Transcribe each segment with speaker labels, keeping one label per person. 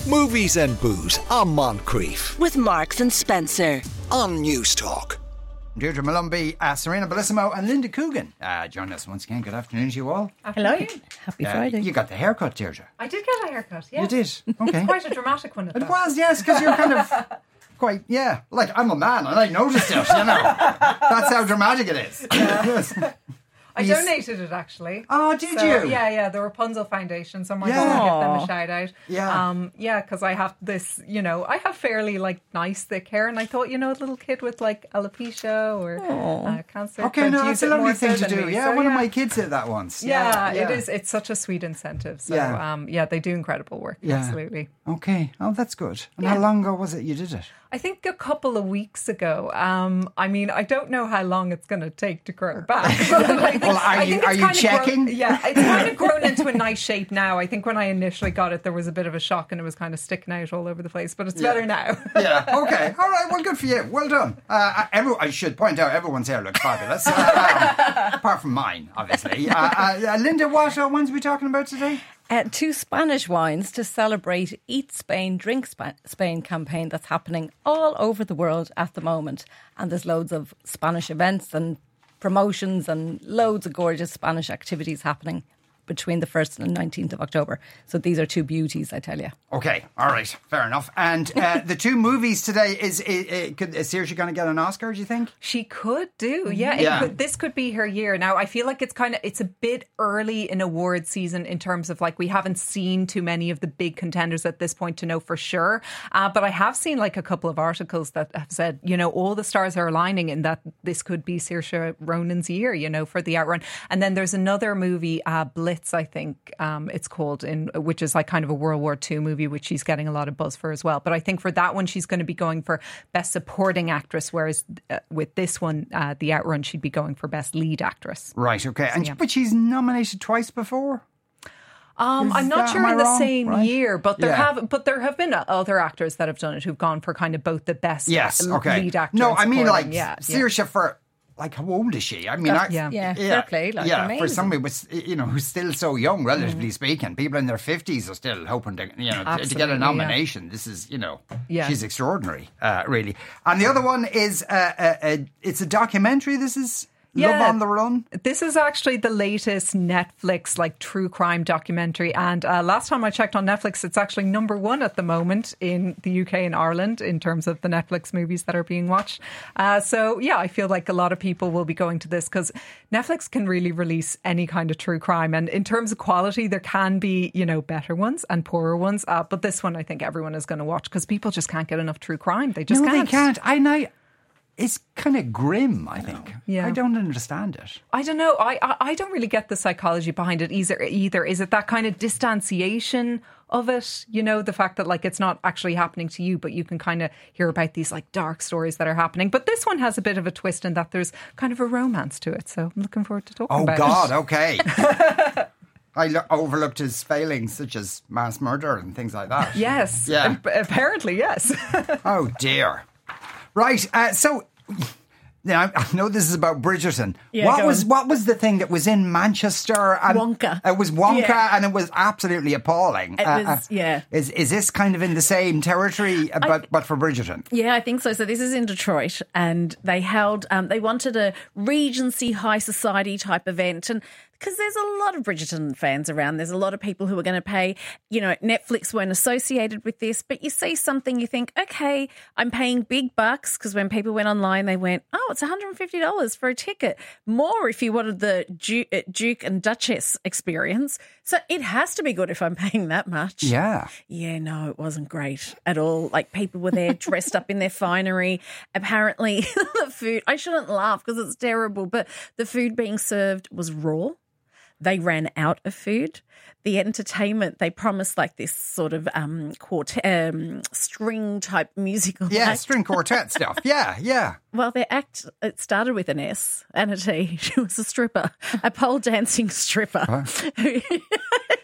Speaker 1: Movies and Booze on Moncrief.
Speaker 2: With Marks and Spencer.
Speaker 1: On News Talk.
Speaker 3: Deirdre Malumbi, Serena Bellissimo and Linda Coogan join us once again. Good afternoon to you all.
Speaker 4: Hello. Happy Friday.
Speaker 3: You got the haircut, Deirdre.
Speaker 5: I did get a haircut, yes.
Speaker 3: You did? Okay.
Speaker 5: It's quite a dramatic one.
Speaker 3: It was, yes, because you're kind of quite, like I'm a man and I noticed it, That's how dramatic it is. Yes.
Speaker 5: I donated it, actually.
Speaker 3: Oh, did you?
Speaker 5: Yeah, the Rapunzel Foundation. So I might want to give them a shout out.
Speaker 3: Yeah.
Speaker 5: Because I have this, I have fairly, nice, thick hair. And I thought, a little kid with, alopecia or cancer.
Speaker 3: Okay, no, that's a lovely thing to do.
Speaker 5: Me.
Speaker 3: Yeah,
Speaker 5: so,
Speaker 3: one of my kids did that once.
Speaker 5: Yeah, it is. It's such a sweet incentive. So, they do incredible work. Yeah. Absolutely.
Speaker 3: Okay. Oh, that's good. And how long ago was it you did it?
Speaker 5: I think a couple of weeks ago. I don't know how long it's going to take to grow back.
Speaker 3: Are you checking?
Speaker 5: It's kind of grown into a nice shape now. I think when I initially got it, there was a bit of a shock and it was kind of sticking out all over the place, but it's better now.
Speaker 3: Yeah, okay. All right, well, good for you. Well done. I should point out, everyone's hair looks fabulous. Apart from mine, obviously. Linda, what wines are we talking about today?
Speaker 4: 2 Spanish wines to celebrate Eat Spain, Drink Spain campaign that's happening all over the world at the moment. And there's loads of Spanish events and promotions and loads of gorgeous Spanish activities happening between the 1st and 19th of October. So these are 2 beauties, I tell you.
Speaker 3: Okay, all right, fair enough. And the 2 movies today, is Saoirse going to get an Oscar, do you think?
Speaker 5: She could do, yeah. This could be her year. Now, I feel like it's a bit early in award season in terms of we haven't seen too many of the big contenders at this point to know for sure. But I have seen a couple of articles that have said, all the stars are aligning in that this could be Saoirse Ronan's year, for the Outrun. And then there's another movie, Blitz, I think it's called, which is kind of a World War II movie, which she's getting a lot of buzz for as well. But I think for that one, she's going to be going for Best Supporting Actress, whereas with this one, The Outrun, she'd be going for Best Lead Actress.
Speaker 3: Right, okay. But she's nominated twice before?
Speaker 5: I'm not sure in the same year, but there have been other actors that have done it who've gone for kind of both the best lead actor.
Speaker 3: No, I mean Saoirse for... how old is she? I mean,
Speaker 4: fair play. Amazing.
Speaker 3: For somebody who's still so young, relatively speaking, people in their 50s are still hoping to, to get a nomination. Yeah. This is, she's extraordinary, really. And the other one is, it's a documentary. This is Love on the Run.
Speaker 5: This is actually the latest Netflix true crime documentary, and last time I checked on Netflix, it's actually number 1 at the moment in the UK and Ireland in terms of the Netflix movies that are being watched. I feel like a lot of people will be going to this because Netflix can really release any kind of true crime, and in terms of quality, there can be better ones and poorer ones. But this one, I think everyone is going to watch because people just can't get enough true crime. They just can't.
Speaker 3: They can't. It's kind of grim, I think. Yeah. I don't understand it.
Speaker 5: I don't know. I don't really get the psychology behind it either. Is it that kind of distanciation of it? The fact that it's not actually happening to you, but you can kind of hear about these dark stories that are happening. But this one has a bit of a twist in that there's kind of a romance to it. So I'm looking forward to talking about it.
Speaker 3: Oh, God, okay. I overlooked his failings, such as mass murder and things like that.
Speaker 5: Yes. Yeah. Apparently, yes.
Speaker 3: Oh, dear. Right, so now I know this is about Bridgerton. Yeah, what was the thing that was in Manchester? And
Speaker 4: Wonka.
Speaker 3: It was Wonka, and it was absolutely appalling.
Speaker 4: It was,
Speaker 3: Is this kind of in the same territory, but for Bridgerton?
Speaker 4: Yeah, I think so. So this is in Detroit, and they held. They wanted a Regency high society type event, and because there's a lot of Bridgerton fans around. There's a lot of people who are going to pay. Netflix weren't associated with this, but you see something, you think, okay, I'm paying big bucks, because when people went online, they went, oh, it's $150 for a ticket. More if you wanted the Duke and Duchess experience. So it has to be good if I'm paying that much.
Speaker 3: Yeah.
Speaker 4: Yeah, no, it wasn't great at all. People were there dressed up in their finery. Apparently the food, I shouldn't laugh because it's terrible, but the food being served was raw. They ran out of food. The entertainment, they promised this sort of string type musical.
Speaker 3: Yeah,
Speaker 4: act.
Speaker 3: String quartet stuff. Yeah.
Speaker 4: Well, their act, it started with an S and a T. She was a stripper, a pole dancing stripper.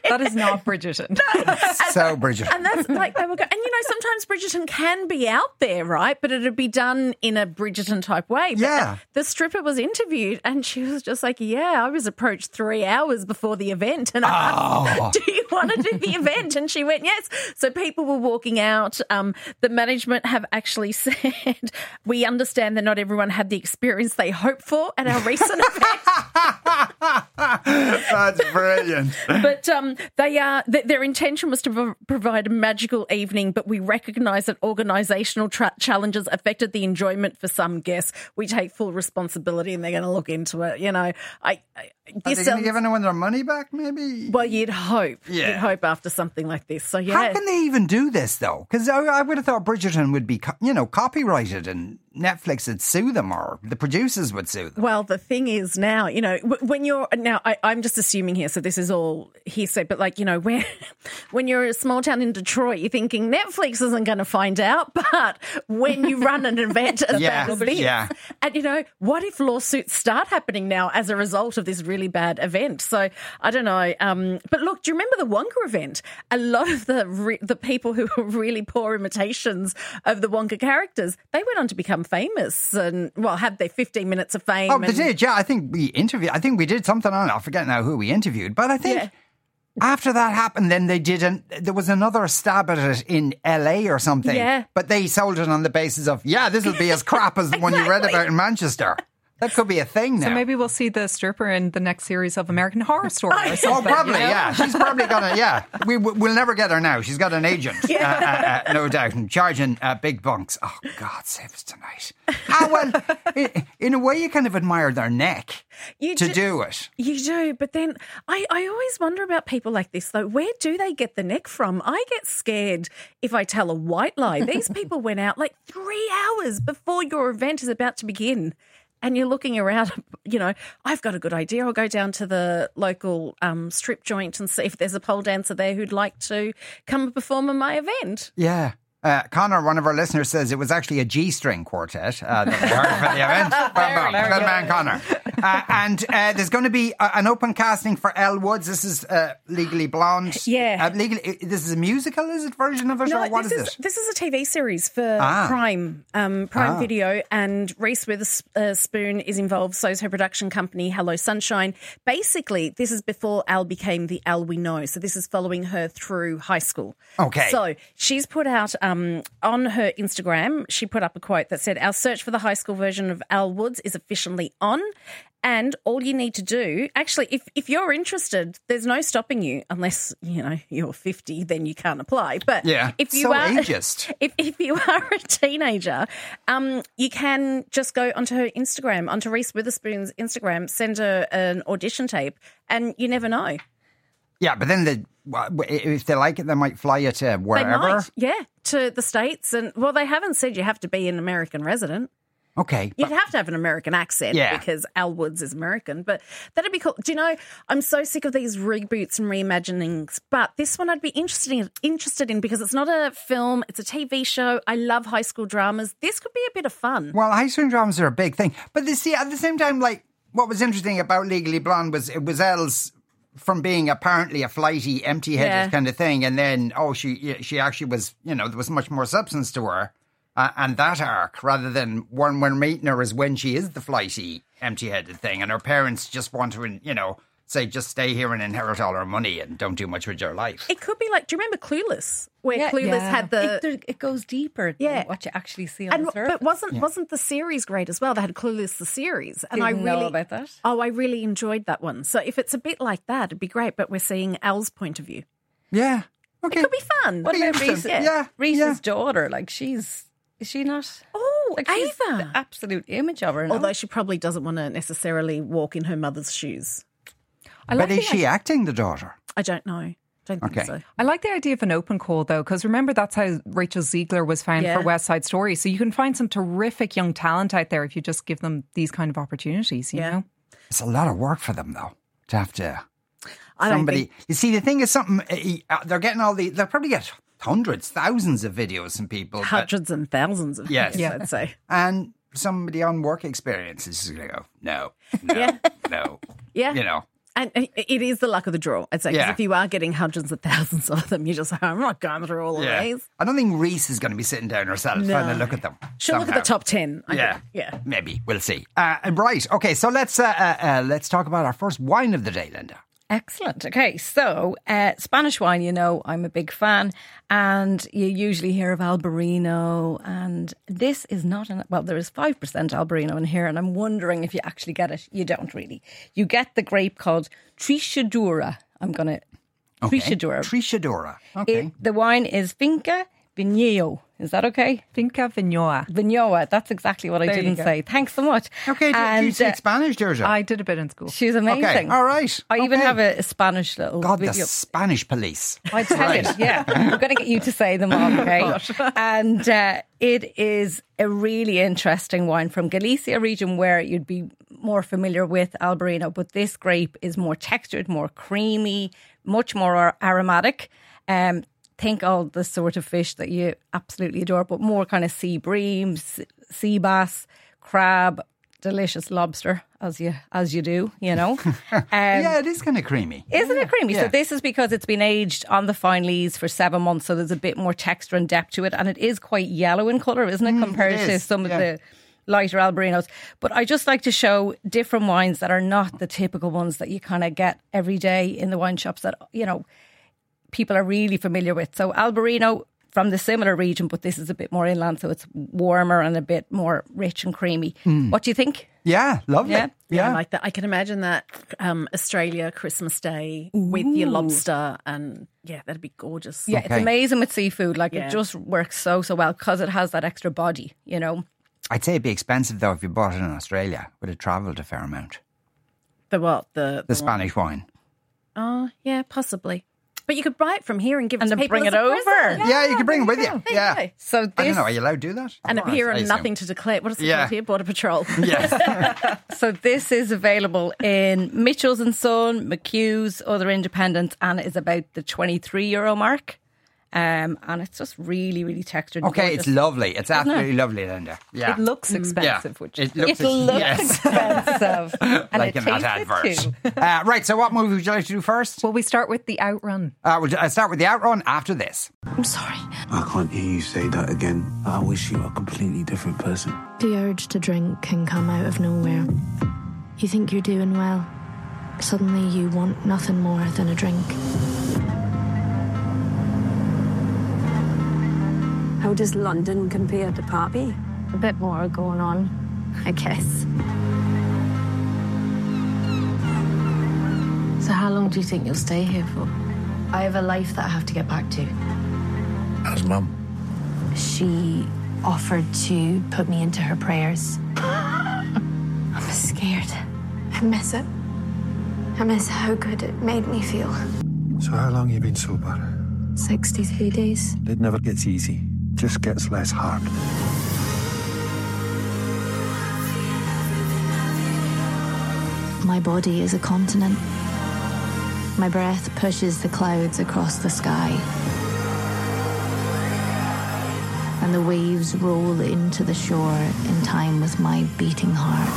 Speaker 5: That is not Bridgerton.
Speaker 3: So Bridgerton.
Speaker 4: And that's like they were going, and sometimes Bridgerton can be out there, right? But it'd be done in a Bridgerton type way. But
Speaker 3: yeah.
Speaker 4: The stripper was interviewed and she was just like, I was approached 3 hours before the event. And I asked, do you want to do the event? And she went, yes. So people were walking out. The management have actually said, we understand that not everyone had the experience they hoped for at our recent event.
Speaker 3: That's brilliant.
Speaker 4: But their intention was to provide a magical evening, but we recognise that organisational challenges affected the enjoyment for some guests. We take full responsibility, and they're going to look into it.
Speaker 3: Are they going to give anyone their money back? Maybe.
Speaker 4: Well, you'd hope. Yeah. You'd hope after something like this. So yeah.
Speaker 3: How can they even do this though? Because I would have thought Bridgerton would be, copyrighted and Netflix would sue them or the producers would sue them.
Speaker 4: Well, the thing is now, when you're now, I'm just assuming here, so this is all hearsay, but when you're a small town in Detroit, you're thinking Netflix isn't going to find out, but when you run an event as bad as this, and what if lawsuits start happening now as a result of this really bad event? So I don't know. But look, do you remember the Wonka event? A lot of the people who were really poor imitations of the Wonka characters, they went on to become famous and, had their 15 minutes of fame.
Speaker 3: Oh, they did, yeah. I think we did something on it. I forget now who we interviewed, but I think after that happened, then there was another stab at it in LA or something. Yeah. But they sold it on the basis of, this will be as crap as the one you read about in Manchester. That could be a thing now.
Speaker 5: So maybe we'll see the stripper in the next series of American Horror Story or something.
Speaker 3: Oh, probably, She's probably going to, We'll never get her now. She's got an agent, no doubt, and charging big bunks. Oh, God save us tonight. In a way, you kind of admire their neck to do it.
Speaker 4: You do, but then I always wonder about people like this, though. Where do they get the neck from? I get scared if I tell a white lie. These people went out 3 hours before your event is about to begin. And you're looking around, I've got a good idea. I'll go down to the local strip joint and see if there's a pole dancer there who'd like to come and perform at my event.
Speaker 3: Yeah. Connor, one of our listeners, says it was actually a G-string quartet that we heard for the event. Good man, Connor. And there's going to be an open casting for Elle Woods. This is Legally Blonde.
Speaker 4: Yeah.
Speaker 3: This is a musical, is it, version of it?
Speaker 4: No,
Speaker 3: or what is it?
Speaker 4: This is a TV series for Prime Video, and Reese Witherspoon is involved, so is her production company, Hello Sunshine. Basically, this is before Elle became the Elle we know. So this is following her through high school.
Speaker 3: Okay.
Speaker 4: So she's put out on her Instagram, she put up a quote that said, "Our search for the high school version of Elle Woods is officially on. And all you need to do, actually, if you're interested, there's no stopping you unless, you're 50, then you can't apply. But if you are
Speaker 3: ageist.
Speaker 4: If you are a teenager, you can just go onto her Instagram, onto Reese Witherspoon's Instagram, send her an audition tape, and you never know.
Speaker 3: Yeah, but then if they like it, they might fly you to wherever.
Speaker 4: They might, to the States. And they haven't said you have to be an American resident.
Speaker 3: Okay.
Speaker 4: You'd have to have an American accent because Elle Woods is American, but that'd be cool. Do you know, I'm so sick of these reboots and reimaginings, but this one I'd be interested in because it's not a film, it's a TV show. I love high school dramas. This could be a bit of fun.
Speaker 3: Well, high school dramas are a big thing. But at the same time, what was interesting about Legally Blonde was it was Elle's from being apparently a flighty, empty-headed kind of thing, and then, she actually was, there was much more substance to her. And that arc, rather than when we're meeting her, is when she is the flighty, empty-headed thing, and her parents just want to, say, just stay here and inherit all her money and don't do much with your life.
Speaker 4: It could be like, do you remember Clueless? Where Clueless had
Speaker 2: it goes deeper than what you actually see on the surface.
Speaker 4: But wasn't the series great as well? They had Clueless the series. And
Speaker 2: Didn't know about that.
Speaker 4: Oh, I really enjoyed that one. So if it's a bit like that, it'd be great, but we're seeing Elle's point of view.
Speaker 3: Yeah. Okay.
Speaker 4: It could be fun.
Speaker 2: What about Reese? Reese's daughter? Is she not?
Speaker 4: Oh, Ava.
Speaker 2: She's the absolute image of her. No?
Speaker 4: Although she probably doesn't want to necessarily walk in her mother's shoes.
Speaker 3: But is she acting the daughter?
Speaker 4: I don't know. Don't think so.
Speaker 5: I like the idea of an open call, though, because remember that's how Rachel Ziegler was found for West Side Story. So you can find some terrific young talent out there if you just give them these kind of opportunities, you know?
Speaker 3: It's a lot of work for them, though, to have to... Somebody... You see, the thing is they're getting they'll probably get... hundreds, thousands of videos from people.
Speaker 4: Hundreds and thousands of videos, I'd say.
Speaker 3: And somebody on work experience is going to go, no.
Speaker 4: Yeah. And it is the luck of the draw, I'd say. Because if you are getting hundreds of thousands of them, you just say, I'm not going through all of these.
Speaker 3: I don't think Reese is going to be sitting down herself trying to look at them.
Speaker 4: She'll look at the top 10. I think.
Speaker 3: Maybe. We'll see. Right. Okay, so let's talk about our first wine of the day, Linda.
Speaker 2: Excellent. Okay, so Spanish wine, you know, I'm a big fan, and you usually hear of Albarino, and this is not there is 5% Albarino in here, and I'm wondering if you actually get it. You don't really. You get the grape called Teixeira.
Speaker 3: Teixeira. Okay.
Speaker 2: The wine is Finca Viñedo. Is that okay?
Speaker 5: Finca Viñoa.
Speaker 2: Viñoa. That's exactly what I didn't say. Thanks so much.
Speaker 3: Okay, do you speak Spanish, Georgia?
Speaker 5: I did a bit in school.
Speaker 2: She's amazing.
Speaker 3: Okay, all right.
Speaker 2: I even have a Spanish little video.
Speaker 3: The Spanish police.
Speaker 2: I tell you, we're going to get you to say them all, okay? And it is a really interesting wine from Galicia region where you'd be more familiar with Albarino, but this grape is more textured, more creamy, much more aromatic. Think all the sort of fish that you absolutely adore, but more kind of sea bream, sea bass, crab, delicious lobster, as you do, you know.
Speaker 3: It is kind of creamy.
Speaker 2: Isn't it creamy? Yeah. So this is because it's been aged on the fine lees for 7 months, so there's a bit more texture and depth to it, and it is quite yellow in colour, isn't it, compared to some of the lighter Albarinos. But I just like to show different wines that are not the typical ones that you kind of get every day in the wine shops that, you know, people are really familiar with. So Albarino from the similar region, but this is a bit more inland, so it's warmer and a bit more rich and creamy. What do you think?
Speaker 3: Yeah, lovely.
Speaker 4: Yeah, I like that. I can imagine that Australia Christmas Day with your lobster, and that'd be gorgeous.
Speaker 2: Yeah, It's amazing with seafood. Like it just works so well because it has that extra body, you know.
Speaker 3: I'd say it'd be expensive though if you bought it in Australia. Would it travelled a fair amount?
Speaker 4: The what? The
Speaker 3: Spanish wine.
Speaker 4: Oh, yeah, possibly. But you could buy it from here and give it to people
Speaker 2: bring it over.
Speaker 3: Yeah, you could bring it with you. Yeah.
Speaker 2: So
Speaker 3: I don't know, are you allowed to do that?
Speaker 4: And appear on nothing to declare. What is it called here? Border Patrol.
Speaker 3: Yes.
Speaker 2: So this is available in Mitchells & Son, McHugh's, other independents, and is about the €23 mark. And it's just really, really textured.
Speaker 3: Okay, it's lovely. It's absolutely lovely, Linda. Yeah.
Speaker 5: It looks expensive. Which
Speaker 2: it looks expensive. And
Speaker 3: like in that advert. Right, so what movie would you like to do first?
Speaker 5: Well, we start with The Outrun.
Speaker 3: We'll start with The Outrun after this.
Speaker 6: I'm sorry. I can't hear you say that again. I wish you were a completely different person.
Speaker 7: The urge to drink can come out of nowhere. You think you're doing well. Suddenly you want nothing more than a drink.
Speaker 8: How does London compare to Poppy?
Speaker 7: A bit more going on, I guess.
Speaker 9: So how long do you think you'll stay here for?
Speaker 7: I have a life that I have to get back to.
Speaker 6: How's Mum?
Speaker 7: She offered to put me into her prayers. I'm scared. I miss it. I miss how good it made me feel.
Speaker 6: So how long have you been sober?
Speaker 7: 63 days.
Speaker 6: It never gets easy. Just gets less hard.
Speaker 7: My body is a continent. My breath pushes the clouds across the sky. And the waves roll into the shore in time with my beating heart.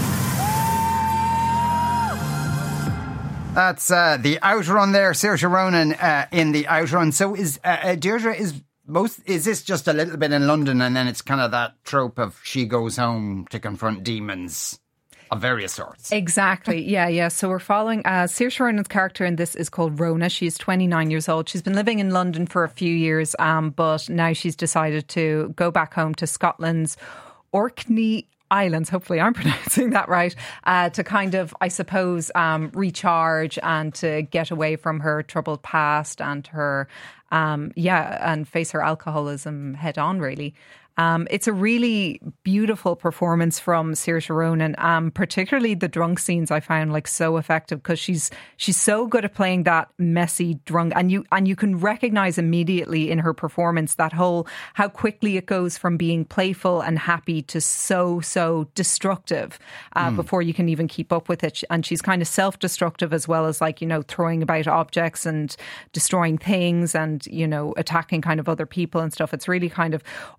Speaker 3: That's The Outrun there. Saoirse Ronan in The Outrun. So is Deirdre, is this just a little bit in London and then it's kind of that trope of she goes home to confront demons of various sorts?
Speaker 5: Exactly. Yeah. So we're following Saoirse Ronan's character in this is called Rona. She's 29 years old. She's been living in London for a few years, but now she's decided to go back home to Scotland's Orkney Islands, hopefully I'm pronouncing that right, to kind of, I suppose, recharge and to get away from her troubled past and her, and face her alcoholism head on, really. It's a really beautiful performance from Saoirse Ronan, particularly the drunk scenes I found like so effective because she's so good at playing that messy drunk, and you can recognise immediately in her performance that whole how quickly it goes from being playful and happy to so destructive before you can even keep up with it. And she's kind of self-destructive as well as like, you know, throwing about objects and destroying things and, you know, attacking kind of other people and stuff. It's really kind of awful to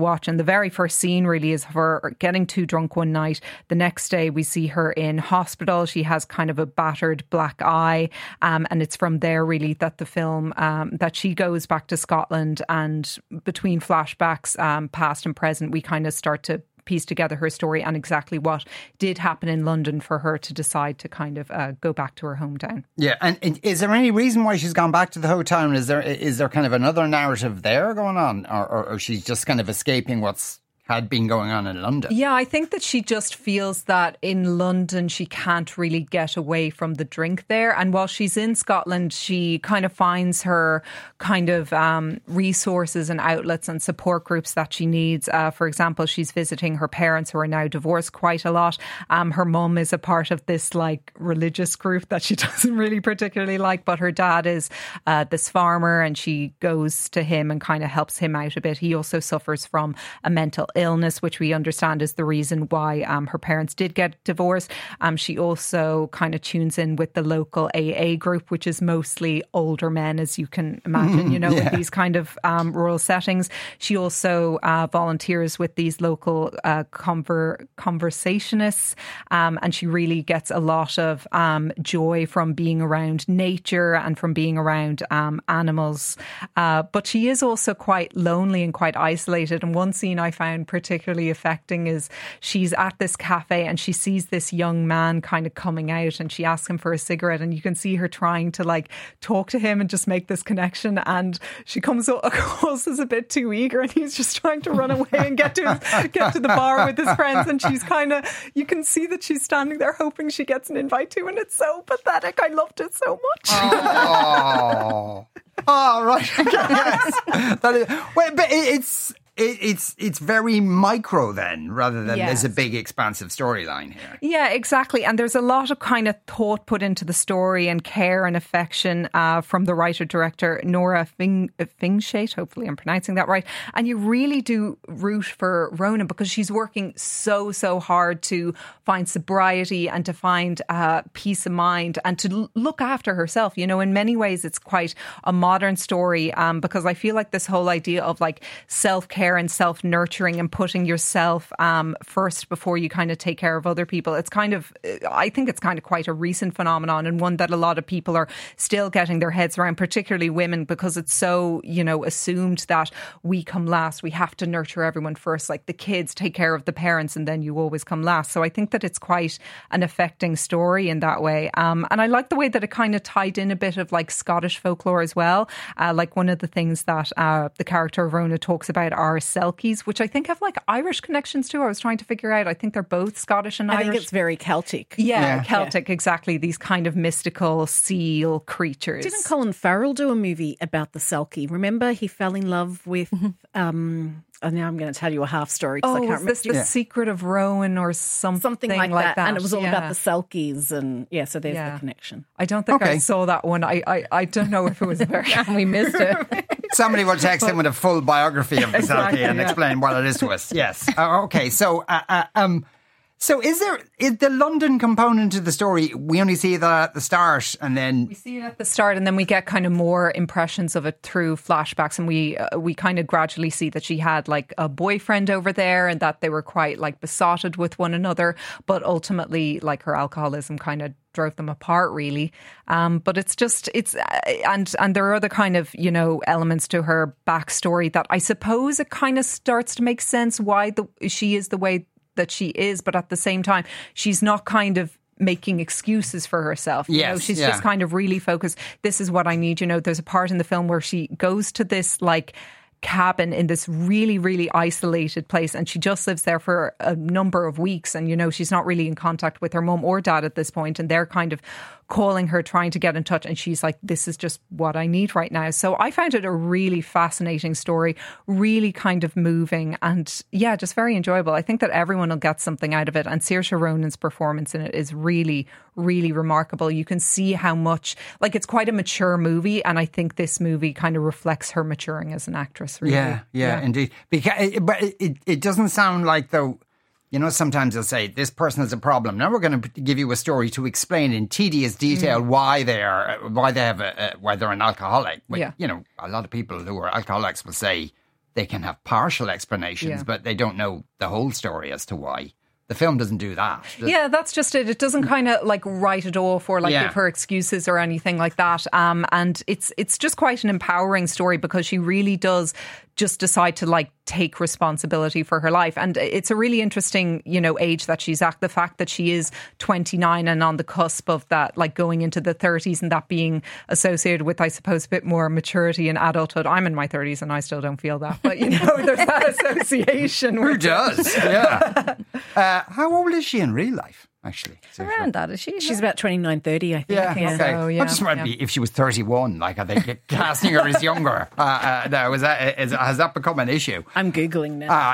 Speaker 5: watch. And the very first scene really is her getting too drunk one night. The next day we see her in hospital. She has kind of a battered black eye. And it's from there really that the film, that she goes back to Scotland, and between flashbacks, past and present, we kind of start to piece together her story and exactly what did happen in London for her to decide to kind of go back to her hometown.
Speaker 3: Yeah, and is there any reason why she's gone back to the hometown? Is there kind of another narrative there going on, or she's just kind of escaping what's had been going on in London?
Speaker 5: Yeah, I think that she just feels that in London she can't really get away from the drink there. And while she's in Scotland, she kind of finds her kind of resources and outlets and support groups that she needs. For example, she's visiting her parents who are now divorced quite a lot. Her mum is a part of this like religious group that she doesn't really particularly like, but her dad is this farmer, and she goes to him and kind of helps him out a bit. He also suffers from a mental illness, which we understand is the reason why her parents did get divorced. She also kind of tunes in with the local AA group, which is mostly older men, as you can imagine, in these kind of rural settings. She also volunteers with these local conversationists, and she really gets a lot of joy from being around nature and from being around animals. But she is also quite lonely and quite isolated. And one scene I found particularly affecting is she's at this cafe and she sees this young man kind of coming out, and she asks him for a cigarette, and you can see her trying to like talk to him and just make this connection, and she comes across as a bit too eager, and he's just trying to run away and get to the bar with his friends, and she's kind of, you can see that she's standing there hoping she gets an invite to, and it's so pathetic. I loved it so much.
Speaker 3: Oh, right. Yes. That is, well, but it's very micro then, rather than there's a big expansive storyline here.
Speaker 5: Yeah, exactly. And there's a lot of kind of thought put into the story and care and affection from the writer-director Nora Fingshate. Hopefully I'm pronouncing that right. And you really do root for Rona, because she's working so hard to find sobriety and to find peace of mind and to look after herself. In many ways it's quite a modern story, because I feel like this whole idea of like self-care and self-nurturing and putting yourself first before you kind of take care of other people, I think it's kind of quite a recent phenomenon, and one that a lot of people are still getting their heads around, particularly women, because it's so, assumed that we come last. We have to nurture everyone first, like the kids, take care of the parents, and then you always come last. So I think that it's quite an affecting story in that way. And I like the way that it kind of tied in a bit of like Scottish folklore as well. Like one of the things that the character of Rona talks about are Selkies, which I think have like Irish connections too. I was trying to figure out. I think they're both Scottish and Irish.
Speaker 4: I think it's very Celtic.
Speaker 5: Yeah, Celtic, exactly. These kind of mystical seal creatures.
Speaker 4: Didn't Colin Farrell do a movie about the Selkie? Remember, he fell in love with... And now I'm going to tell you a half story because I can't remember.
Speaker 5: Is this The Secret of Rowan or something like that?
Speaker 4: And it was all about the Selkies, and so there's the connection.
Speaker 5: I don't think I saw that one. I don't know if it was very...
Speaker 2: We missed it.
Speaker 3: Somebody will text in with a full biography of the Selkie and explain what it is to us. Yes. Okay. So, so is the London component to the story? We only see that at the start, and then
Speaker 5: we see it at the start, and then we get kind of more impressions of it through flashbacks, and we kind of gradually see that she had like a boyfriend over there, and that they were quite like besotted with one another, but ultimately like her alcoholism kind of drove them apart, really. But and there are other kind of elements to her backstory that I suppose it kind of starts to make sense why she is the way that she is, but at the same time she's not kind of making excuses for herself. She's just kind of really focused. This is what I need. There's a part in the film where she goes to this like cabin in this really, really isolated place, and she just lives there for a number of weeks, and she's not really in contact with her mum or dad at this point, and they're kind of calling her, trying to get in touch, and she's like, this is just what I need right now. So I found it a really fascinating story, really kind of moving, and just very enjoyable. I think that everyone will get something out of it, and Saoirse Ronan's performance in it is really, really remarkable. You can see how much, like, it's quite a mature movie, and I think this movie kind of reflects her maturing as an actress. Really.
Speaker 3: Yeah, indeed. But it doesn't sound like, though, sometimes they'll say, this person has a problem. Now we're going to give you a story to explain in tedious detail why they're an alcoholic. But, a lot of people who are alcoholics will say, they can have partial explanations, but they don't know the whole story as to why. The film doesn't do that.
Speaker 5: Yeah, that's just it. It doesn't kind of like write it off or like give her excuses or anything like that. And it's just quite an empowering story because she really does just decide to like take responsibility for her life. And it's a really interesting, age that she's at. The fact that she is 29 and on the cusp of that, like going into the 30s and that being associated with, I suppose, a bit more maturity and adulthood. I'm in my 30s and I still don't feel that. But, there's that association.
Speaker 3: Who does? Yeah. How old is she in real life? Actually,
Speaker 2: around that, is she?
Speaker 4: She's about 29, 30, I think.
Speaker 3: Yeah, okay.
Speaker 5: So,
Speaker 3: I just might be if she was 31. Like, I think casting her as younger. Has that become an issue?
Speaker 4: I'm googling now.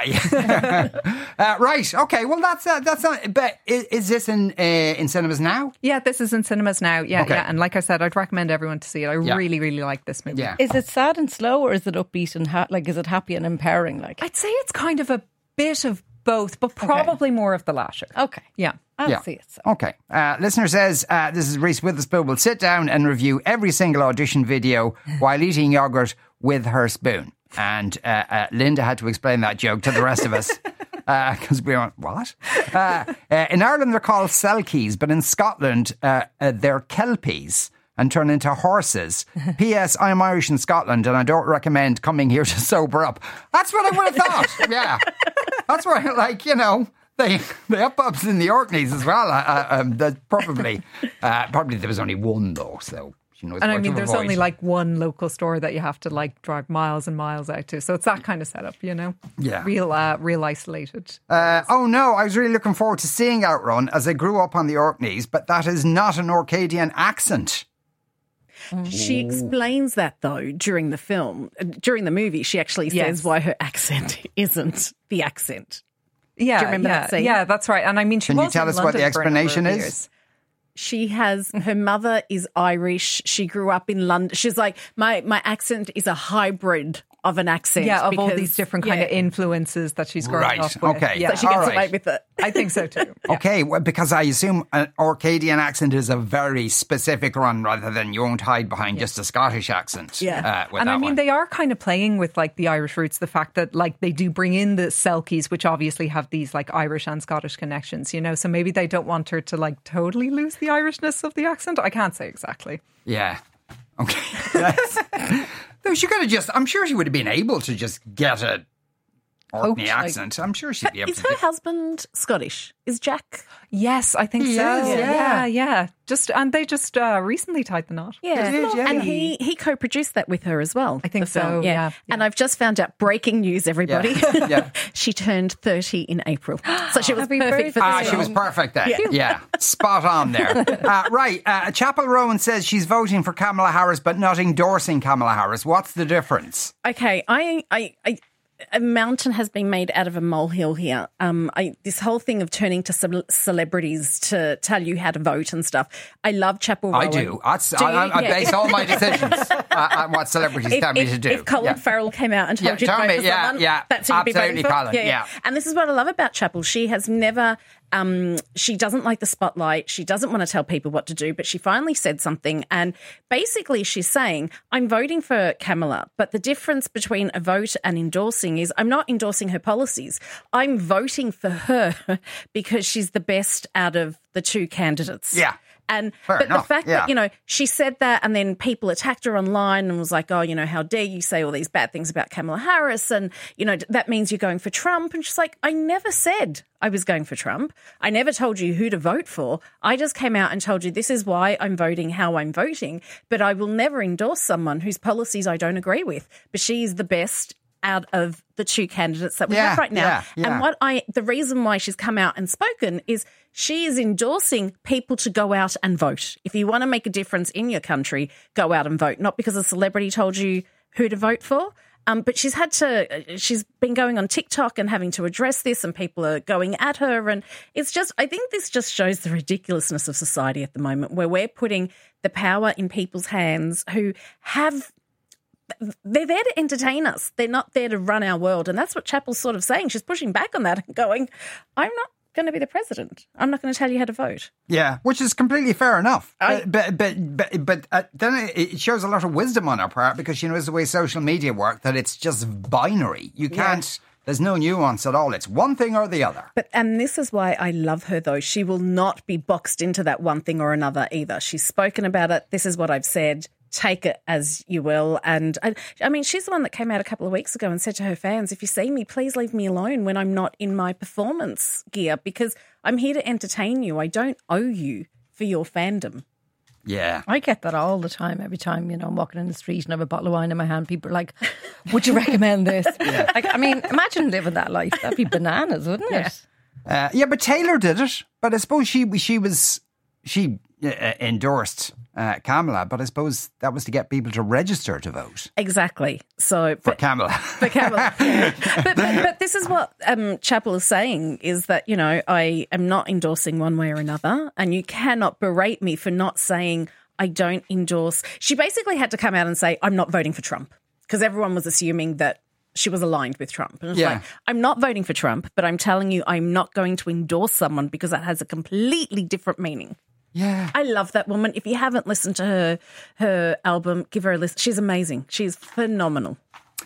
Speaker 3: Right. Okay. Well, that's not. But is this in cinemas now?
Speaker 5: Yeah, this is in cinemas now. Yeah,
Speaker 3: okay.
Speaker 5: Yeah. And like I said, I'd recommend everyone to see it. I really, really like this movie.
Speaker 3: Yeah.
Speaker 2: Is it sad and slow, or is it upbeat and is it happy and empowering? Like,
Speaker 5: I'd say it's kind of a bit of both, but probably more of the latter.
Speaker 2: Okay.
Speaker 5: Yeah.
Speaker 2: I'll see it. So.
Speaker 3: Okay. Listener says, this is Reese Witherspoon, will sit down and review every single audition video while eating yogurt with her spoon. And Linda had to explain that joke to the rest of us. Because we went, what? In Ireland, they're called selkies, but in Scotland, they're kelpies and turn into horses. P.S. I'm Irish in Scotland and I don't recommend coming here to sober up. That's what I would have thought. Yeah. That's why, they have pubs in the Orkneys as well. Probably there was only one though, so she knows.
Speaker 5: And I mean, there's only like one local store that you have to like drive miles and miles out to, so it's that kind of setup,
Speaker 3: Yeah,
Speaker 5: real isolated.
Speaker 3: Oh no, I was really looking forward to seeing Outrun as I grew up on the Orkneys, but that is not an Orcadian accent.
Speaker 4: She explains that though during the film, during the movie. She actually says why her accent isn't the accent.
Speaker 5: Yeah,
Speaker 4: do you remember that scene?
Speaker 5: Yeah, that's right. And I mean,
Speaker 3: can you tell us what the explanation is?
Speaker 4: She has, her mother is Irish. She grew up in London. She's like, my accent is a hybrid of an accent.
Speaker 5: Yeah, of all these different kind of influences that she's grown up with.
Speaker 3: Okay.
Speaker 5: Yeah.
Speaker 4: So she gets away with it.
Speaker 5: I think so too. Yeah.
Speaker 3: Okay, well, because I assume an Orcadian accent is a very specific one rather than you won't hide behind just a Scottish accent.
Speaker 4: Yeah.
Speaker 5: And I mean, they are kind of playing with like the Irish roots, the fact that like they do bring in the Selkies, which obviously have these like Irish and Scottish connections, so maybe they don't want her to like totally lose the Irishness of the accent. I can't say exactly.
Speaker 3: Yeah. Okay. No, she could have just, I'm sure she would have been able to just get a Orkney accent. I'm sure she'd be able
Speaker 4: to. Is her husband Scottish? Is Jack?
Speaker 5: Yes, I think so. Yeah. And they just recently tied the knot.
Speaker 4: Yeah. And he co-produced that with her as well.
Speaker 5: I think so. Yeah.
Speaker 4: And I've just found out, breaking news, everybody. Yeah. She turned 30 in April. So she was perfect for this.
Speaker 3: She was perfect then. Yeah. Spot on there. Right. Chapel Rowan says she's voting for Kamala Harris but not endorsing Kamala Harris. What's the difference?
Speaker 4: Okay. A mountain has been made out of a molehill here. This whole thing of turning to celebrities to tell you how to vote and stuff. I love Chapel Rowan.
Speaker 3: I do. I base all my decisions on what celebrities tell me to do.
Speaker 4: If Colin Farrell came out and told you to vote for someone, that's who you'd be voting for.
Speaker 3: Colin, yeah.
Speaker 4: And this is what I love about Chapel. She has never... she doesn't like the spotlight. She doesn't want to tell people what to do, but she finally said something. And basically she's saying, I'm voting for Kamala, but the difference between a vote and endorsing is I'm not endorsing her policies. I'm voting for her because she's the best out of the two candidates.
Speaker 3: Yeah.
Speaker 4: The fact that, she said that and then people attacked her online and was like, oh, how dare you say all these bad things about Kamala Harris and, that means you're going for Trump. And she's like, I never said I was going for Trump. I never told you who to vote for. I just came out and told you this is why I'm voting how I'm voting, but I will never endorse someone whose policies I don't agree with. But she's the best out of the two candidates that we have right now. And the reason why she's come out and spoken is she is endorsing people to go out and vote. If you want to make a difference in your country, go out and vote. Not because a celebrity told you who to vote for. But she's been going on TikTok and having to address this and people are going at her. And I think this just shows the ridiculousness of society at the moment where we're putting the power in people's hands who they're there to entertain us. They're not there to run our world. And that's what Chapel's sort of saying. She's pushing back on that and going, I'm not going to be the president. I'm not going to tell you how to vote.
Speaker 3: Yeah, which is completely fair enough. But then it shows a lot of wisdom on her part because she knows the way social media work, that it's just binary. You can't... There's no nuance at all. It's one thing or the other.
Speaker 4: And this is why I love her, though. She will not be boxed into that one thing or another either. She's spoken about it. This is what I've said. Take it as you will. And I mean, she's the one that came out a couple of weeks ago and said to her fans, if you see me, please leave me alone when I'm not in my performance gear, because I'm here to entertain you. I don't owe you for your fandom.
Speaker 3: Yeah.
Speaker 2: I get that all the time. Every time, I'm walking in the street and I have a bottle of wine in my hand, people are like, would you recommend this? Yeah. Like, I mean, imagine living that life. That'd be bananas, wouldn't it?
Speaker 3: Yeah, but Taylor did it. But I suppose she endorsed Kamala, but I suppose that was to get people to register to vote.
Speaker 4: Exactly. So
Speaker 3: for Kamala.
Speaker 4: For Kamala. Yeah. But this is what Chappell is saying, is that, I am not endorsing one way or another, and you cannot berate me for not saying I don't endorse. She basically had to come out and say, I'm not voting for Trump, because everyone was assuming that she was aligned with Trump. And it's like, I'm not voting for Trump, but I'm telling you I'm not going to endorse someone because that has a completely different meaning.
Speaker 3: Yeah.
Speaker 4: I love that woman. If you haven't listened to her album, give her a listen. She's amazing. She's phenomenal.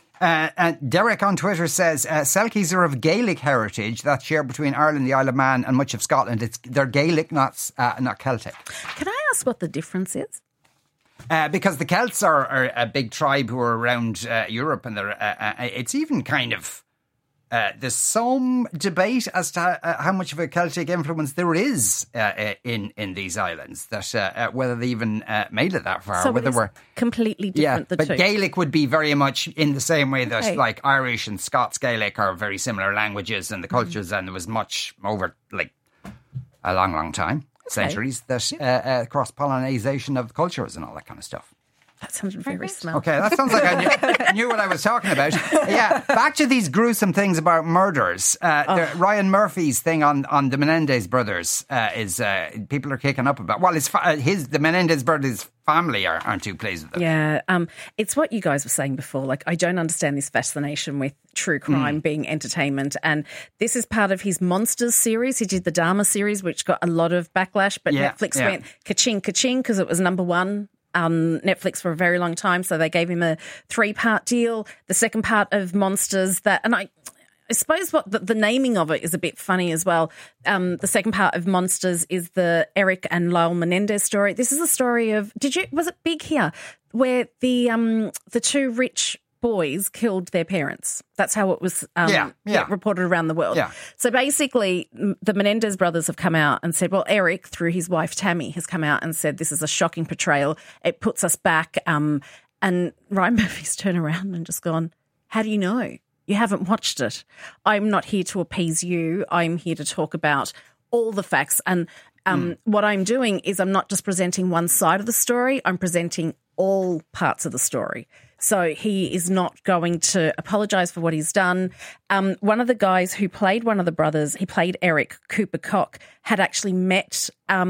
Speaker 3: Derek on Twitter says, Selkies are of Gaelic heritage that's shared between Ireland, the Isle of Man and much of Scotland. They're Gaelic, not Celtic.
Speaker 4: Can I ask what the difference is?
Speaker 3: Because the Celts are a big tribe who are around Europe, and it's even kind of... there's some debate as to how much of a Celtic influence there is in these islands, that whether they even made it that far.
Speaker 4: So
Speaker 3: whether
Speaker 4: we're completely different.
Speaker 3: Yeah, but two. Gaelic would be very much in the same way that like Irish and Scots Gaelic are very similar languages and the cultures, and there was much over like a long time, centuries, that cross-pollination of cultures and all that kind of stuff.
Speaker 4: That sounded very smart.
Speaker 3: Okay, that sounds like I knew what I was talking about. Yeah, back to these gruesome things about murders. Ryan Murphy's thing on the Menendez brothers is people are kicking up about. Well, the Menendez brothers' family aren't too pleased with it.
Speaker 4: Yeah, it's what you guys were saying before. Like, I don't understand this fascination with true crime being entertainment, and this is part of his Monsters series. He did the Dharma series, which got a lot of backlash, but Netflix went ka-ching, ka-ching, because it was number one. Netflix for a very long time, so they gave him a 3-part deal. The second part of Monsters, and I suppose what the naming of it is a bit funny as well. The second part of Monsters is the Eric and Lyle Menendez story. This is a story of was it big here, where the two rich boys killed their parents. That's how it was reported around the world. Yeah. So basically, the Menendez brothers have come out and said, well, Eric, through his wife Tammy, has come out and said this is a shocking portrayal. It puts us back. And Ryan Murphy's turned around and just gone, how do you know? You haven't watched it. I'm not here to appease you. I'm here to talk about all the facts. And what I'm doing is I'm not just presenting one side of the story. I'm presenting all parts of the story. So he is not going to apologise for what he's done. One of the guys who played one of the brothers, he played Eric, Cooper Koch, had actually met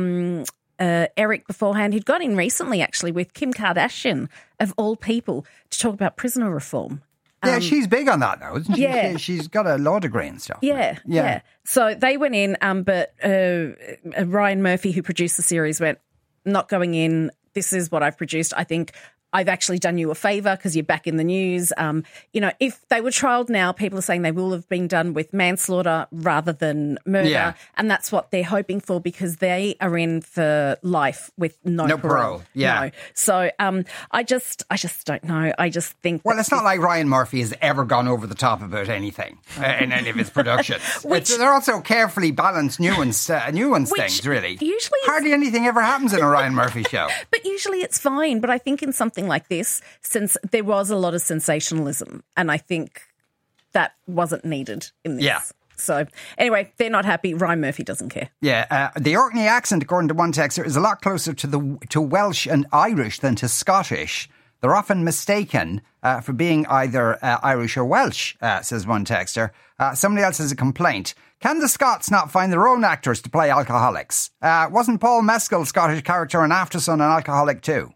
Speaker 4: Eric beforehand. He'd got in recently, actually, with Kim Kardashian, of all people, to talk about prisoner reform.
Speaker 3: Yeah, she's big on that now, isn't she? Yeah. She's got a law degree and stuff.
Speaker 4: Yeah. So they went in, but Ryan Murphy, who produced the series, went, not going in. This is what I've produced. I think I've actually done you a favour because you're back in the news. If they were trialled now, people are saying they will have been done with manslaughter rather than murder. Yeah. And that's what they're hoping for, because they are in for life with no parole.
Speaker 3: Yeah.
Speaker 4: No. So I just don't know. I just think...
Speaker 3: Well, it's not like Ryan Murphy has ever gone over the top about anything in any of his productions. They're also carefully balanced nuanced things, really.
Speaker 4: Usually
Speaker 3: hardly anything ever happens in a Ryan Murphy show.
Speaker 4: But usually it's fine. But I think in something like this, since there was a lot of sensationalism, and I think that wasn't needed in this.
Speaker 3: Yeah.
Speaker 4: So anyway, they're not happy. Ryan Murphy doesn't care.
Speaker 3: Yeah, the Orkney accent, according to one texter, is a lot closer to Welsh and Irish than to Scottish. They're often mistaken for being either Irish or Welsh, says one texter. Somebody else has a complaint. Can the Scots not find their own actors to play alcoholics? Wasn't Paul Mescal's Scottish character in Aftersun an alcoholic too?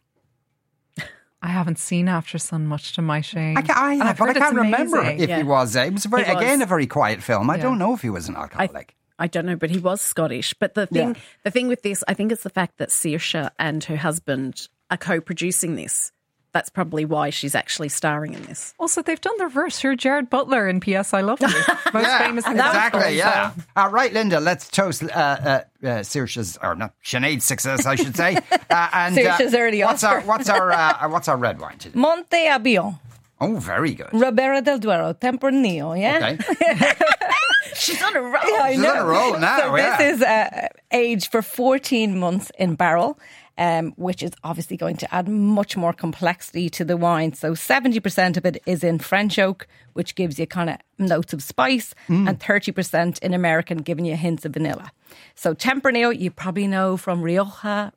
Speaker 5: I haven't seen Aftersun, much to my shame.
Speaker 3: I can't remember if he was. It was a very quiet film. I don't know if he was an alcoholic.
Speaker 4: I don't know, but he was Scottish. But the thing with this, I think it's the fact that Saoirse and her husband are co-producing this. That's probably why she's actually starring in this.
Speaker 5: Also, they've done the reverse. You're Jared Butler in P.S. I Love You. Most famous.
Speaker 3: Exactly, yeah. Right, Linda, let's toast Saoirse's, or not, Sinead's success, I should say. And
Speaker 2: Saoirse's early Oscar.
Speaker 3: What's our red wine today?
Speaker 2: Monte Abion.
Speaker 3: Oh, very good.
Speaker 2: Ribera del Duero, Tempranillo, yeah?
Speaker 3: Okay.
Speaker 4: She's on a roll.
Speaker 2: Yeah, I know.
Speaker 3: She's on a roll now,
Speaker 2: so this is aged for 14 months in barrel. Which is obviously going to add much more complexity to the wine. So 70% of it is in French oak, which gives you kind of notes of spice, and 30% in American, giving you hints of vanilla. So Tempranillo, you probably know from Rioja.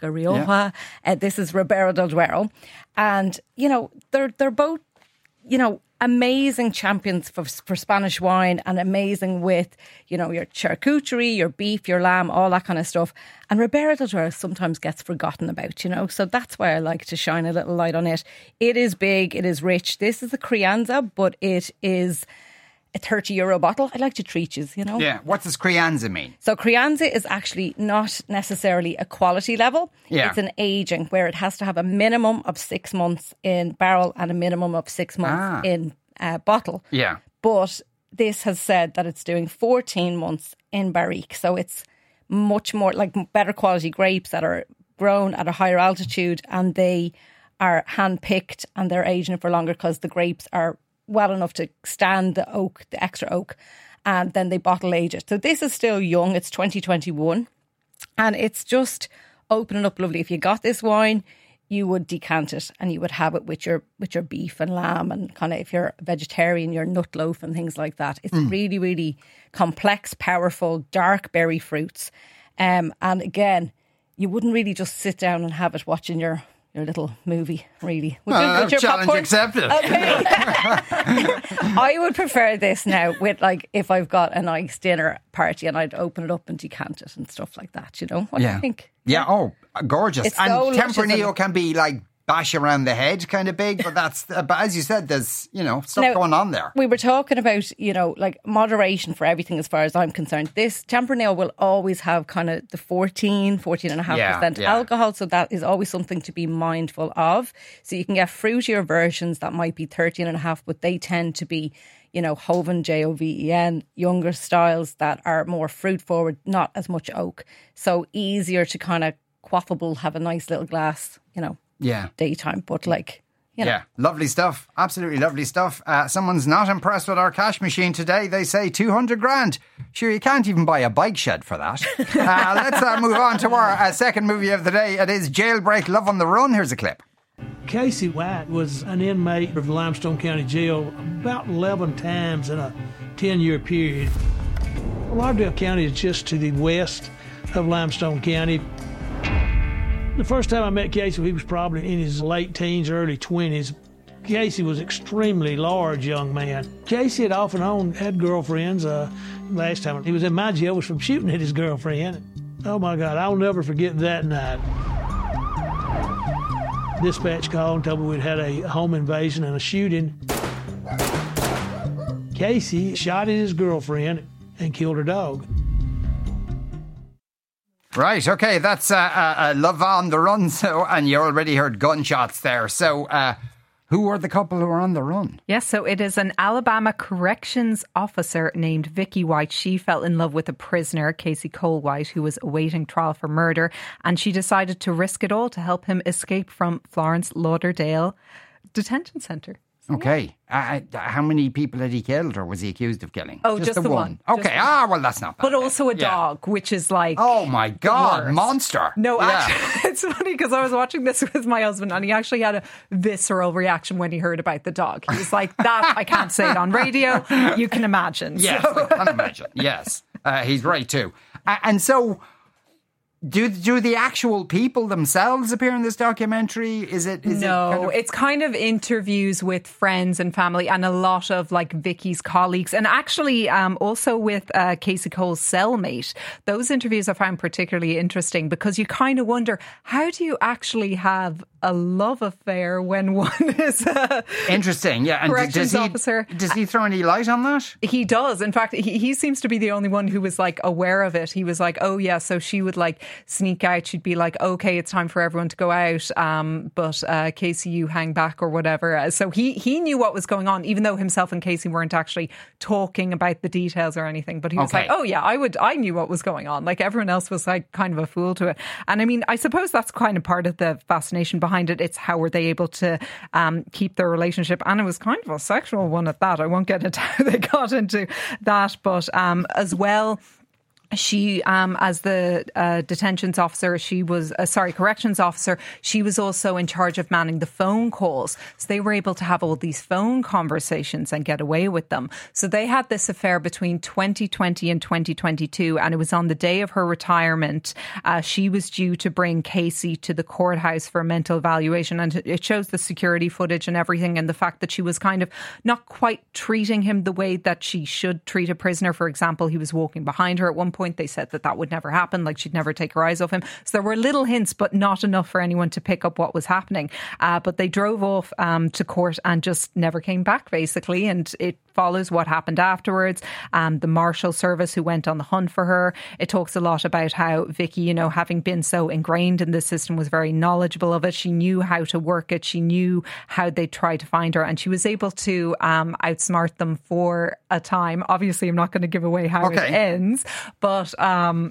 Speaker 2: This is Ribera del Duero. And, you know, they're both, you know, amazing champions for Spanish wine, and amazing with, you know, your charcuterie, your beef, your lamb, all that kind of stuff. And Ribera del Duero sometimes gets forgotten about, you know, so that's why I like to shine a little light on it. It is big, it is rich. This is a Crianza, but it is a €30 bottle. I like to treat you, you know.
Speaker 3: Yeah, what does Crianza mean?
Speaker 2: So Crianza is actually not necessarily a quality level.
Speaker 3: Yeah.
Speaker 2: It's an aging where it has to have a minimum of 6 months in barrel and a minimum of 6 months in bottle.
Speaker 3: Yeah.
Speaker 2: But this has said that it's doing 14 months in barrique. So it's much more like better quality grapes that are grown at a higher altitude, and they are hand-picked and they're aging for longer because the grapes are well enough to stand the oak, the extra oak, and then they bottle age it. So this is still young. It's 2021, and it's just opening up lovely. If you got this wine, you would decant it and you would have it with your beef and lamb, and kind of, if you're a vegetarian, your nut loaf and things like that. It's really, really complex, powerful, dark berry fruits. And again, you wouldn't really just sit down and have it watching your little movie, really. With your
Speaker 3: challenge
Speaker 2: popcorn.
Speaker 3: accepted.
Speaker 2: Okay. I would prefer this now with, like, if I've got a nice dinner party and I'd open it up and decant it and stuff like that, you know? What do you think?
Speaker 3: Yeah, oh, gorgeous.
Speaker 2: It's
Speaker 3: and
Speaker 2: so
Speaker 3: Tempranillo can be like bash around the head kind of big, but that's, but as you said, there's, you know, stuff going on there.
Speaker 2: We were talking about, you know, like moderation for everything as far as I'm concerned. This Tempranillo will always have kind of the 14.5% alcohol, so that is always something to be mindful of. So you can get fruitier versions that might be 13.5, but they tend to be, you know, Joven, Joven, younger styles that are more fruit forward, not as much oak. So easier to kind of quaffable, have a nice little glass, you know, daytime. But like, you know.
Speaker 3: Yeah, lovely stuff. Absolutely lovely stuff. Someone's not impressed with our cash machine today. They say 200 grand. Sure, you can't even buy a bike shed for that. Let's move on to our second movie of the day. It is Jailbreak Love on the Run. Here's a clip.
Speaker 10: Casey White was an inmate of the Limestone County Jail about 11 times in a 10-year period. Lauderdale County is just to the west of Limestone County. The first time I met Casey, he was probably in his late teens, early 20s. Casey was an extremely large young man. Casey had off and on had girlfriends. Last time he was in my jail was from shooting at his girlfriend. Oh my God, I'll never forget that night. Dispatch called and told me we'd had a home invasion and a shooting. Casey shot at his girlfriend and killed her dog.
Speaker 3: Right, okay, that's Love on the Run. So, and you already heard gunshots there. So, who were the couple who were on the run?
Speaker 5: Yes, so it is an Alabama corrections officer named Vicky White. She fell in love with a prisoner, Casey Cole White, who was awaiting trial for murder, and she decided to risk it all to help him escape from Florence Lauderdale Detention Centre.
Speaker 3: Okay. How many people had he killed, or was he accused of killing?
Speaker 5: Oh, just the one.
Speaker 3: Okay. Well, that's not bad.
Speaker 5: But also a dog, which is like...
Speaker 3: Oh, my God. Monster.
Speaker 5: No, actually, it's funny because I was watching this with my husband and he actually had a visceral reaction when he heard about the dog. He was like, that, I can't say it on radio. You can imagine.
Speaker 3: Yes, I can imagine. Yes. He's right, too. And so... Do the actual people themselves appear in this documentary?
Speaker 5: It's kind of interviews with friends and family and a lot of like Vicky's colleagues, and actually also with Casey Cole's cellmate. Those interviews I found particularly interesting because you kind of wonder, how do you actually have a love affair when one is
Speaker 3: interesting? Yeah, and
Speaker 5: corrections officer?
Speaker 3: Does he throw any light on that?
Speaker 5: He does. In fact, he seems to be the only one who was like aware of it. He was like, oh yeah, so she would like sneak out. She'd be like, okay, it's time for everyone to go out, but Casey, you hang back or whatever. So he knew what was going on, even though himself and Casey weren't actually talking about the details or anything. But he was like, oh yeah, I knew what was going on. Like everyone else was like kind of a fool to it. And I mean, I suppose that's kind of part of the fascination behind it. It's how were they able to keep their relationship, and it was kind of a sexual one at that. I won't get into how they got into that, but as well, she, as the detentions officer, corrections officer, she was also in charge of manning the phone calls. So they were able to have all these phone conversations and get away with them. So they had this affair between 2020 and 2022, and it was on the day of her retirement. She was due to bring Casey to the courthouse for a mental evaluation, and it shows the security footage and everything, and the fact that she was kind of not quite treating him the way that she should treat a prisoner. For example, he was walking behind her at one point. They said that would never happen, like she'd never take her eyes off him. So there were little hints, but not enough for anyone to pick up what was happening. But they drove off to court and just never came back, basically. And it follows what happened afterwards. The Marshal Service who went on the hunt for her. It talks a lot about how Vicky, having been so ingrained in this system, was very knowledgeable of it. She knew how to work it. She knew how they'd try to find her, and she was able to outsmart them for a time. Obviously, I'm not going to give away how it ends, but and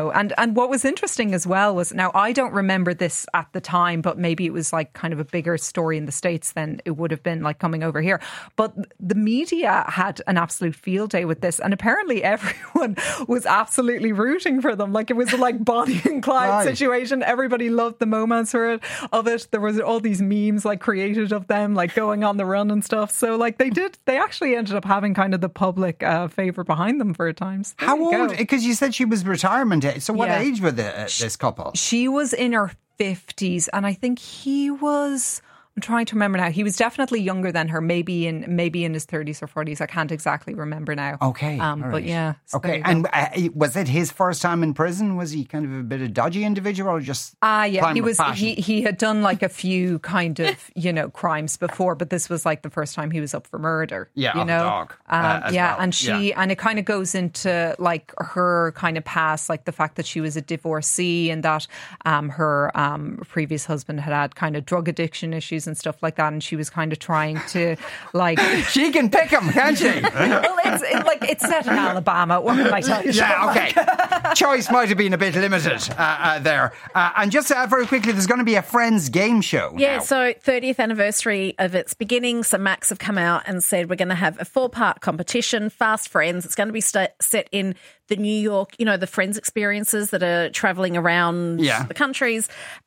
Speaker 5: what was interesting as well was, now I don't remember this at the time, but maybe it was like kind of a bigger story in the States than it would have been like coming over here. But the media had an absolute field day with this, and apparently everyone was absolutely rooting for them. Like it was like Bonnie and Clyde situation. Everybody loved the moments of it. There was all these memes like created of them like going on the run and stuff. So like they actually ended up having kind of the public favour behind them for a time. So
Speaker 3: how old? Because you said she was retirement age. So what age were this couple?
Speaker 5: She was in her 50s, and I think he was, I'm trying to remember now. He was definitely younger than her, maybe in his 30s or 40s. I can't exactly remember now.
Speaker 3: Okay.
Speaker 5: But yeah.
Speaker 3: So okay. And was it his first time in prison? Was he kind of a bit of dodgy individual, or just
Speaker 5: yeah, he was. He had done like a few kind of crimes before, but this was like the first time he was up for murder.
Speaker 3: Yeah,
Speaker 5: the
Speaker 3: dog.
Speaker 5: Yeah,
Speaker 3: well.
Speaker 5: and and it kind of goes into like her kind of past, like the fact that she was a divorcee and that her previous husband had kind of drug addiction issues and stuff like that, and she was kind of trying to like
Speaker 3: she can pick him, can't she?
Speaker 5: Well, it's set in Alabama. What can I tell you?
Speaker 3: Yeah, okay. Choice might have been a bit limited there. And just very quickly, there's going to be a Friends game show.
Speaker 4: Yeah,
Speaker 3: now.
Speaker 4: So 30th anniversary of its beginning. So Max have come out and said we're going to have a 4-part competition, Fast Friends. It's going to be set in the New York, the Friends experiences that are travelling around the countries.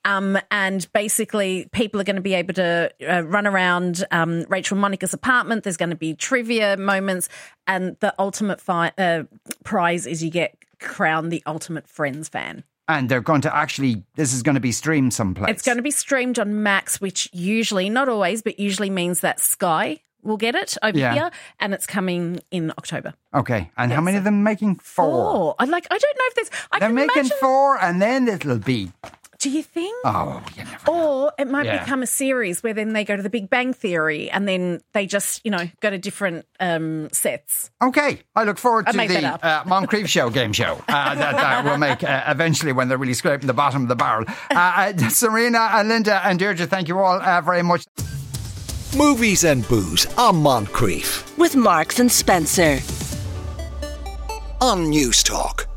Speaker 4: And basically people are going to be able to run around Rachel and Monica's apartment. There's going to be trivia moments, and the ultimate prize is you get crowned the ultimate Friends fan.
Speaker 3: And they're going to this is going to be streamed someplace.
Speaker 4: It's going to be streamed on Max, which usually, not always, but usually means that Sky will get it over here, and it's coming in October.
Speaker 3: Okay, and how many of them making? 4?
Speaker 4: I don't know if there's.
Speaker 3: They're making 4, and then it'll be.
Speaker 4: Do you think?
Speaker 3: Oh, you never know.
Speaker 4: Or it might become a series where then they go to the Big Bang Theory and then they just, go to different sets.
Speaker 3: Okay. I look forward to the Moncrief Show game show that we'll make eventually when they're really scraping the bottom of the barrel. Serena and Linda and Deirdre, thank you all very much.
Speaker 1: Movies and Booze on Moncrief.
Speaker 11: With Marks and Spencer.
Speaker 1: On News Talk.